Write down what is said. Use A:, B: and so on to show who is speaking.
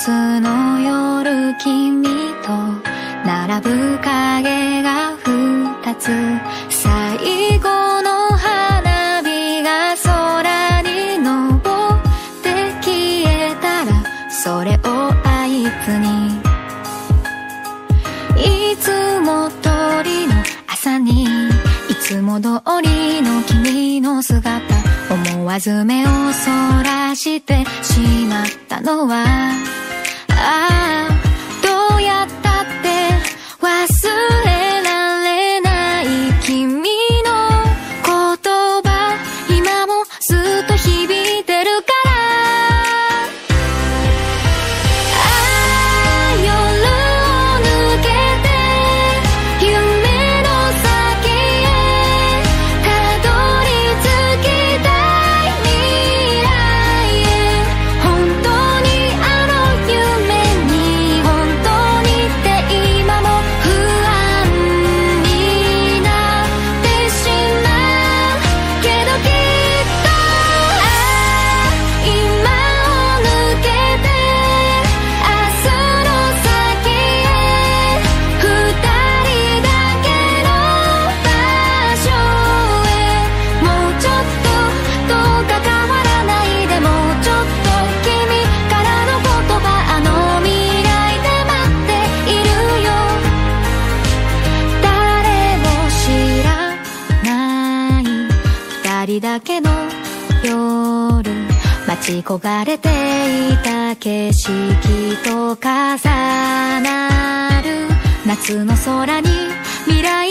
A: スの夜君と並ぶ影が二つ、最後の花火が空に昇って消えたら、それを合図にいつも通りの朝に、いつも通りの君の姿、思わず目をそらしてしまったのは、どうやったって忘れられない君の言葉、今もずっと響いてるから。夜を抜けて夢の先へたどり着きたい未来へ、本当にあの夢に本当にって今も不安になってしまうけど、きっと今を抜けて明日の先へ、二人だけの場所へ、もうちょっとどうか変わらないで、もうちょっと君からの言葉、あの未来で待っているよ。誰も知らない二人だけの夜、待ち焦がれていた景色と重なる夏の空に未来